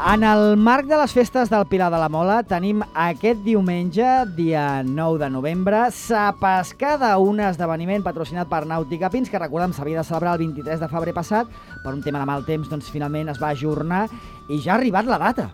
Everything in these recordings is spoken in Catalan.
En el marc de les festes del Pilar de la Mola tenim aquest diumenge, dia 9 de novembre, Sapescada, un esdeveniment patrocinat per Nàutica Pins, que recordem s'havia de celebrar el 23 de febrer passat, per un tema de mal temps, doncs finalment es va ajornar i ja ha arribat la data.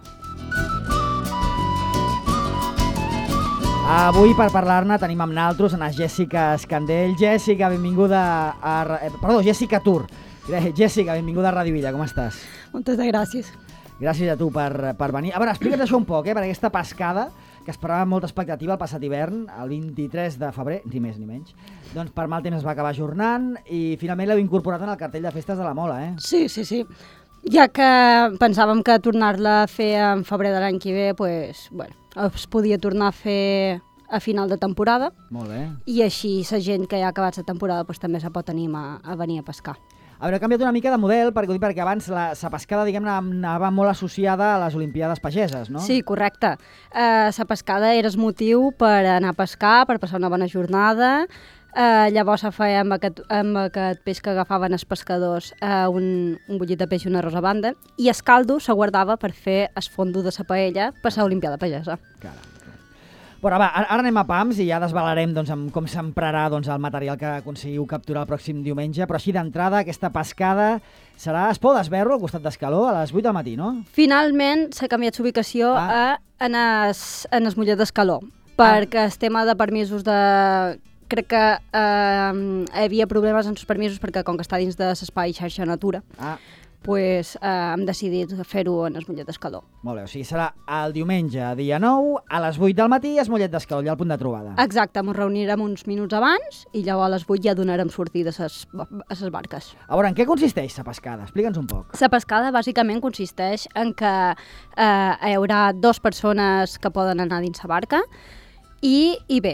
Avui, per parlar-ne, tenim amb naltros a Jèssica Escandell. Jèssica, benvinguda Jèssica Tur. Jèssica, benvinguda a Ràdio Illa, com estàs? Moltes gràcies. Gràcies a tu per venir. A veure, explica't això un poc, per aquesta pescada, que esperava amb molta expectativa el passat hivern, el 23 de febrer, ni més ni menys. Doncs per mal temps es va acabar ajornant i finalment l'heu incorporat en el cartell de festes de la Mola, eh? Sí. Ja que pensàvem que tornar-la a fer en febrer de l'any que ve, pues, bueno, es podia tornar a fer a final de temporada. Molt bé. I així la gent que ja ha acabat la temporada pues, també se pot animar a venir a pescar. A veure, he canviat una mica de model, perquè abans la pescada, diguem-ne, anava molt associada a les Olimpiades pageses, no? Sí, correcte. La pescada era el motiu per anar a pescar, per passar una bona jornada. Llavors se feia amb aquest peix que agafaven els pescadors un bullit de peix i un arròs a banda, i el caldo se guardava per fer el fondo de la paella per la Olimpiada pagesa. Caram. Bueno, va, ara anem a pams i ja desvelarem com s'emprarà el material que aconseguiu capturar el pròxim diumenge, però així d'entrada aquesta pescada serà a Espó d'Esberro, al costat d'Escaló, a les 8 del matí, no? Finalment s'ha canviat l'ubicació en el Mollet d'Escaló, perquè el tema de permisos crec que hi havia problemes en els permisos perquè com que està dins de l'espai xarxa natura, pues, hem decidit fer-ho en el Mollet d'Escaló. Molt bé, o sigui, serà el diumenge, dia 9, a les 8 del matí, a Mollet d'Escaló, allà al punt de trobada. Exacte, ens reunirem uns minuts abans i llavors a les 8 ja donarem sortida a les barques. A veure, en què consisteix la pescada? Explica'ns un poc. La pescada bàsicament consisteix en que hi haurà 2 persones que poden anar dins la barca i bé,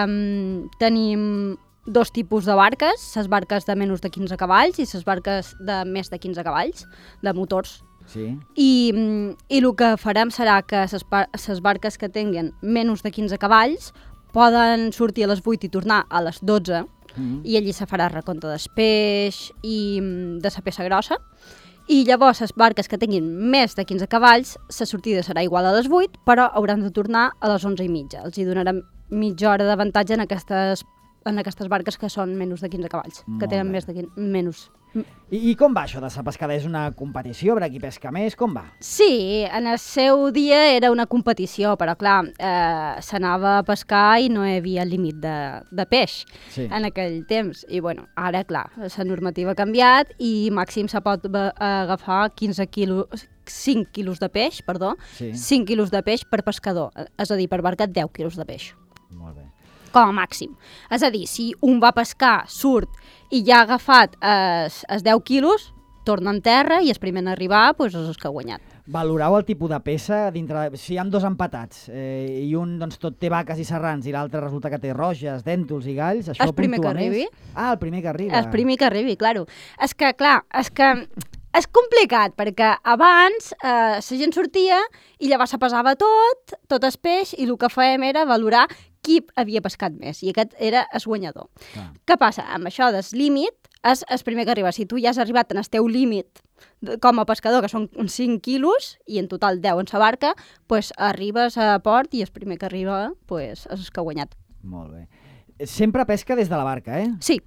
tenim 2 tipus de barques, les barques de menys de 15 cavalls i les barques de més de 15 cavalls, de motors. Sí. I el que farem serà que les barques que tinguen menys de 15 cavalls poden sortir a les 8 i tornar a les 12 i allí se farà recompte del peix i de la peça grossa. I llavors les barques que tinguin més de 15 cavalls, la sortida serà igual a les 8, però hauran de tornar a les 11:30. Els hi donarem mitja hora d'avantatge en aquestes barques que són menys de 15 cavalls, que tenen més de menys. I com va això de la pescada? És una competició per a qui pesca més? Com va? Sí, en el seu dia era una competició, però clar, s'anava a pescar i no hi havia límit de peix en aquell temps. I bueno, ara clar, la normativa ha canviat i màxim se pot agafar 5 quilos de peix, 5 quilos de peix per pescador, és a dir, per barca 10 quilos de peix. Molt bé. Com a màxim. És a dir, si un va pescar, surt i ja ha agafat els 10 quilos, torna en terra i el primer en arribar és el que ha guanyat. Valorau el tipus de peça dintre... Si hi ha 2 empatats i un tot té vaques i serrans i l'altre resulta que té roges, dèntols i galls, això puntua més? El primer que arribi. Ah, el primer que arriba. El primer que arribi, claro. És que, clar, és complicat, perquè abans la gent sortia i llavors se pesava tot el peix, i el que fèiem era valorar qui havia pescat més, i aquest era el guanyador. Què passa? Amb això del límit, és el primer que arriba. Si tu ja has arribat en el teu límit com a pescador, que són uns 5 quilos, i en total 10 en la barca, doncs arribes a port i el primer que arriba és el que ha guanyat. Molt bé. Sempre pesca des de la barca, eh? Sí.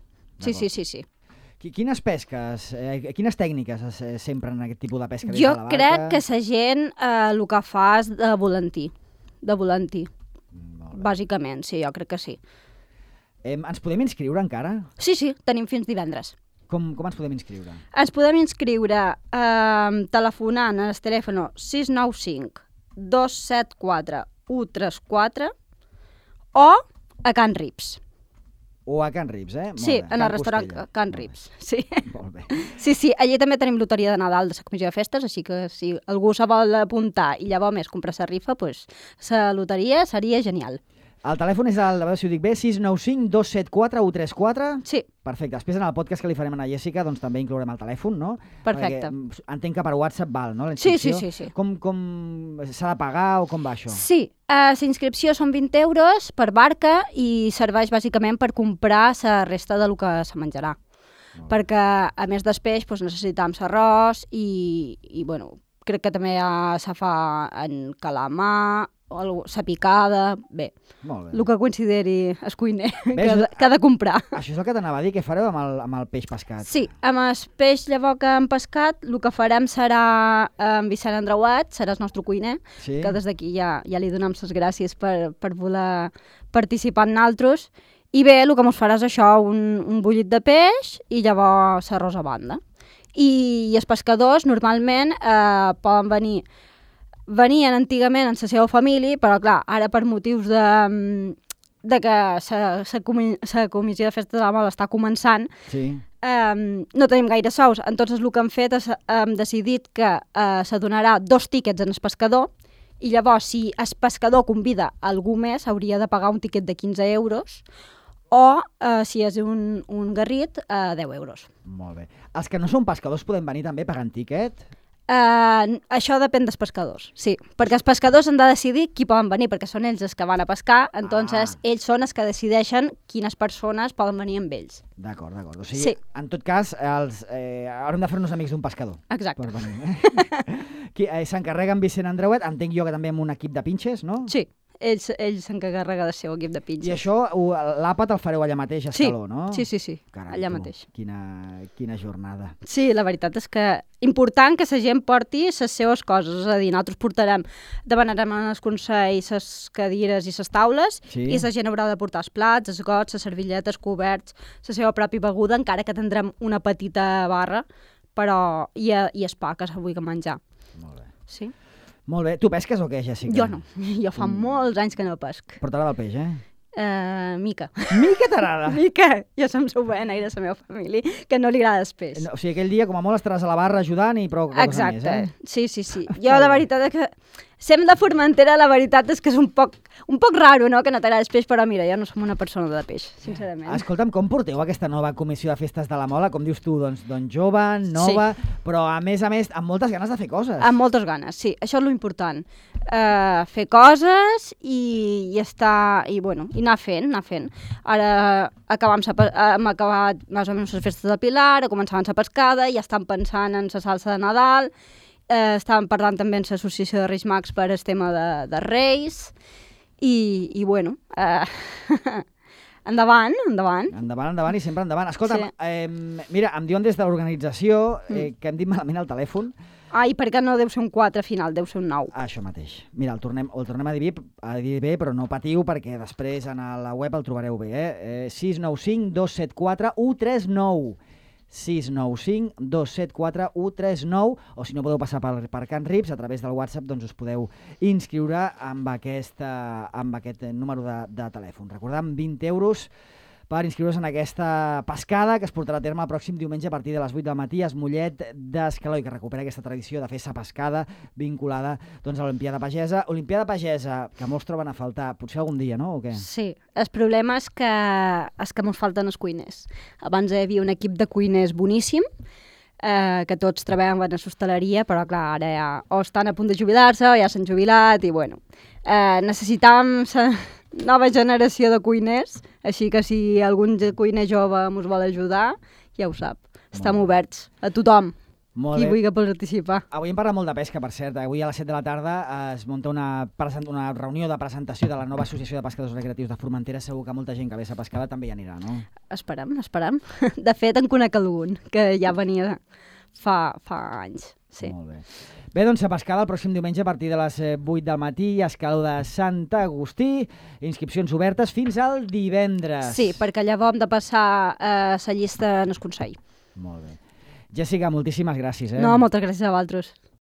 Quines pesques, quines tècniques s'empren en aquest tipus de pesca des de la barca? Jo crec que la gent el que fa és de volantí. Bàsicament, sí, jo crec que sí. Ens podem inscriure encara? Sí, tenim fins divendres. Com ens podem inscriure? Ens podem inscriure telefonant al telèfon 695 274 134 o a Can Rips. O a Can Rips, eh? Sí, en el restaurant Can Rips. Sí. Molt bé. Sí, allí també tenim loteria de Nadal de la Comissió de Festes, així que si algú se vol apuntar i llavors més comprar la rifa, doncs la loteria seria genial. El telèfon és, a veure si ho dic bé, 695 274 134? Sí. Perfecte. Després en el podcast que li farem a Jèssica doncs també inclourem el telèfon, no? Perfecte. Perquè entenc que per WhatsApp val, no? Sí. Com s'ha de pagar o com va això? Sí, la inscripció són 20 euros per barca i serveix bàsicament per comprar la resta del que se menjarà. Perquè a més del peix necessitam l'arròs i bueno, crec que també se fa en calamar, sa picada, bé, el que consideri el cuiner que ha de comprar. Això és el que t'anava a dir, què fareu amb el peix pescat? Sí, amb el peix llavors que hem pescat, el que farem serà en Vicent Andreuat, serà el nostre cuiner, que des d'aquí ja li donem les gràcies per voler participar en nosaltres. I bé, el que ens farà és això, un bullit de peix i llavors arròs a banda. I els pescadors normalment poden venien antigament en la seva família, però clar, ara per motius de que la comissió de festa de la mola està començant, no tenim gaire sous. Entonces el que hem fet és hem decidit que se donarà 2 tíquets en el pescador i llavors si el pescador convida algú més hauria de pagar un tiquet de 15 euros o si és un garrit 10 euros. Molt bé. Els que no són pescadors poden venir també pagant tíquet? Això depèn dels pescadors, sí, perquè els pescadors han de decidir qui poden venir, perquè són ells els que van a pescar, entonces ells són els que decideixen quines persones poden venir amb ells. D'acord. O sigui, en tot cas, haurem de fer-nos amics d'un pescador. Exacte. Per venir. S'encarrega en Vicent Andreuat, entenc jo que també amb un equip de pinxes, no? Sí. Ell s'encarrega del seu equip de pinxes. I això, l'àpat el fareu allà mateix, a Escaló, no? Sí, Carai, allà mateix. Quina jornada. Sí, la veritat és que important que la gent porti les seves coses, és a dir, nosaltres demanarem als consells les cadires i les taules i la gent haurà de portar els plats, els gots, les servilletes, coberts, la seva pròpia beguda, encara que tindrem una petita barra, però i el pa que s'avui que menjar. Molt bé. Sí. Molt bé. Tu pesques o què, Jessica? Jo no. Jo fa molts anys que no pesc. Però t'agrada el peix, Mica. Mica t'agrada? Mica. Jo som sovint de la meva família que no li agrada el peix. O sigui, aquell dia com a molt estaràs a la barra ajudant i prou cosa més, Sí. Jo la veritat és que sem de Formentera, la veritat és que és un poc raro, no?, que no t'agrada el peix, però mira, jo no som una persona de peix, sincerament. Escolta'm, com porteu aquesta nova comissió de festes de la Mola? Com dius tu, doncs jove, nova, però a més, amb moltes ganes de fer coses. Amb moltes ganes, sí, això és l'important. Fer coses i estar, i anar fent. Ara hem acabat més o menys les festes del Pilar, ara començaven la pescada, ja estan pensant en la salsa de Nadal, estàvem parlant també amb l'associació de Reis Mags per el tema de Reis i endavant. Endavant i sempre endavant. Escolta'm, mira, em diuen des de l'organització que hem dit malament el telèfon. I per què no deu ser un 4 final, deu ser un 9? Això mateix. Mira, el tornem a dir bé, però no patiu perquè després a la web el trobareu bé. 695 274 139. 695 274 139 o si no podeu passar per Can Rips a través del WhatsApp doncs us podeu inscriure amb aquest número de telèfon. Recordem, 20 euros per inscriure's en aquesta pescada que es portarà a terme el pròxim diumenge a partir de les 8 del matí a Mollet d'Escaló i que recupera aquesta tradició de fer sa pescada vinculada doncs, a l'Olimpiada Pagesa. Olimpiada Pagesa, que molts troben a faltar, potser algun dia, no? O què? Sí, el problema és que ens falten els cuiners. Abans hi havia un equip de cuiners boníssim, que tots treballen en l'hostaleria, però clar, ara ja o estan a punt de jubilar-se o ja s'han jubilat i necessitàvem nova generació de cuiners, així que si algun cuiner jove ens vol ajudar, ja ho sap. Estem oberts a tothom qui vulgui participar. Avui hem parlat molt de pesca, per cert. Avui a les 7 de la tarda es munta una reunió de presentació de la nova Associació de Pescadors Recreatius de Formentera. Segur que molta gent que ve a pescada també hi anirà, no? Esperem. De fet, en conec algun, que ja venia fa anys. Sí. Molt bé. Bé, doncs a pescada el pròxim diumenge a partir de les 8 del matí a Escaló de Sant Agustí. Inscripcions obertes fins al divendres. Sí, perquè llavors hem de passar la llista en el Consell. Molt bé. Jessica, moltíssimes gràcies. No, moltes gràcies a vosaltres.